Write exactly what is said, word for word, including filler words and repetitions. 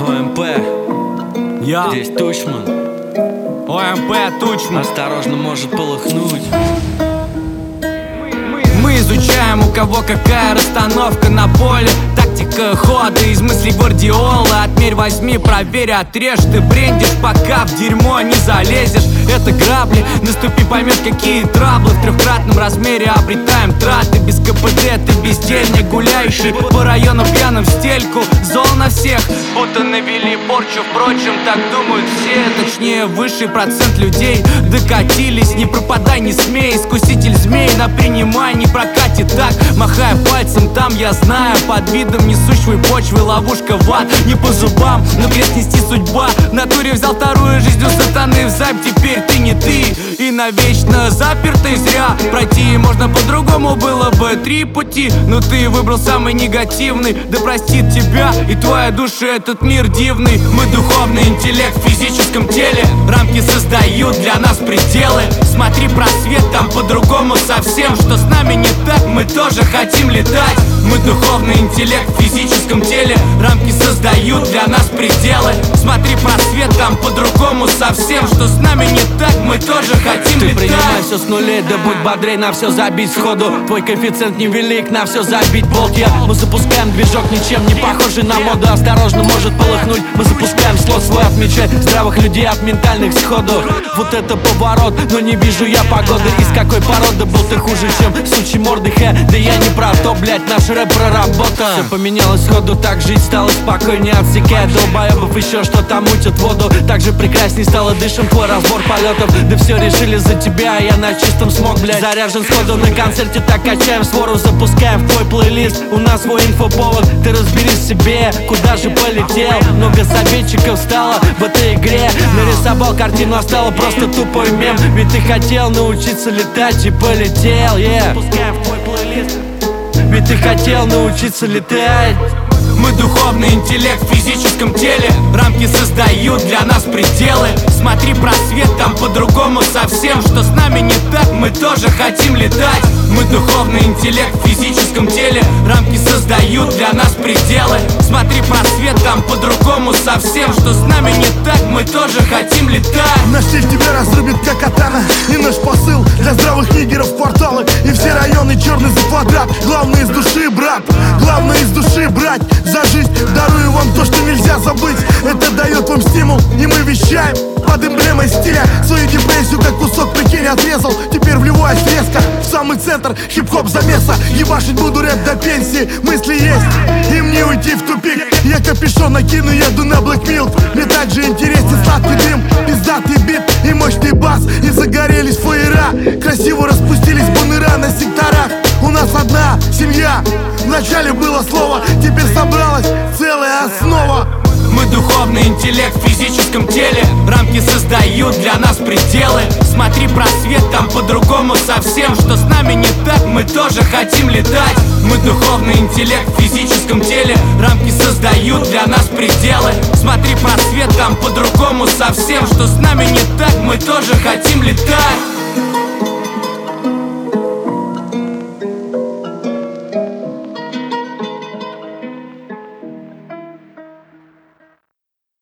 ОМП, Я здесь Тучман. ОМП Тучман. Осторожно, может полыхнуть. Мы изучаем, у кого какая расстановка на поле. Тактика хода из мыслей Гвардиола. Отмерь, возьми, проверь, отрежь. Ты брендишь, пока в дерьмо не залезешь. Это грабли, наступи, поймешь, какие траблы. В трехкратном размере обретаем траты. Без КПД ты бездельник, гуляющий по району пьяным в стельку. Зол на всех, будто навели порчу. Впрочем, так думают все. Точнее, высший процент людей докатились. Не пропадай, не смей, искуситель змей. На принимай, не прокатит так. Махая пальцем, там я знаю. Под видом несущей почвы ловушка в ад. Не по зубам, но крест нести судьба. В натуре взял вторую жизнь у сатаны в зайб. Теперь ты не ты и навечно запертый зря. Пройти можно по-другому, было бы три пути, но ты выбрал самый негативный. Да простит тебя и твоя душа этот мир дивный. Мы духовный интеллект в физическом теле. Рамки создают для нас пределы. Смотри просвет, там по-другому совсем. Что с нами не так, мы тоже хотим летать. Мы духовный интеллект в физическом теле. Рамки создают для нас пределы. Смотри просвет, там по-другому совсем. Что с нами не так, мы тоже хотим Ты летать. принимай все с нулей, да будь бодрей, на все забить сходу. Твой коэффициент невелик, на все забить болт. Я, мы запускаем движок, ничем не похожий на моду. Осторожно, может полыхнуть. Мы запускаем слот свой, отмечай здравых людей от ментальных сходу. Вот это поворот, но не вижу я погоды. Из какой породы был ты хуже, чем сучьи морды, хэ. Да я не про то, блять, наш рэп проработан. Все поменялось сходу, так жить стало спокойнее. Отсекая долбоебов, еще что-то мутит воду. Так же прекрасней стало, дышим твой разбор полетов. Да все решили за тебя, а я на чистом смог, блядь. Заряжен сходу на концерте, так качаем свору. Запускаем в твой плейлист, у нас свой инфоповод. Ты разберись в себе, куда же полетел. Много советчиков стало в этой игре. Нарисовал картину, а стало просто тупой мем. Ведь ты хотел научиться летать и полетел, yeah. Запускаем в твой плейлист, ведь ты хотел научиться летать. Мы духовный интеллект в физическом теле. Рамки создают для нас пределы. Смотри просвет, там по-другому совсем. Что с нами не так, мы тоже хотим летать. Мы духовный интеллект в физическом теле. Рамки создают для нас пределы. Смотри просвет, там по-другому совсем. Что с нами не так, мы тоже хотим летать. Наш стиль тебя разрубит как катана. И наш посыл для здравых нигеров кварталы. И все районы черный за квадрат. Главное из души, брат, главное из души брать. За жизнь дарую вам то, что нельзя забыть. Это дает вам стимул, и мы вещаем под эмблемой стиля. Свою депрессию как кусок, прикинь, отрезал. Теперь вливаюсь резко в самый центр хип-хоп замеса. Ебашить буду рэп до пенсии. Мысли есть, им не уйти в тупик. Я капюшон накину, еду на Black Milk. Мне так же интересен сладкий дым, пиздатый бит и мощный бас. И загорелись фаера, красиво распустились бунера на секторах. У нас одна семья, вначале было слово, теперь собралась целая основа. Мы духовный интеллект в физическом теле. Рамки создают для нас пределы. Смотри просвет, там по-другому совсем. Что с нами не так, мы тоже хотим летать. Мы духовный интеллект в физическом теле. Рамки создают для нас пределы. Смотри просвет, там по-другому совсем. Что с нами не так, мы тоже хотим летать.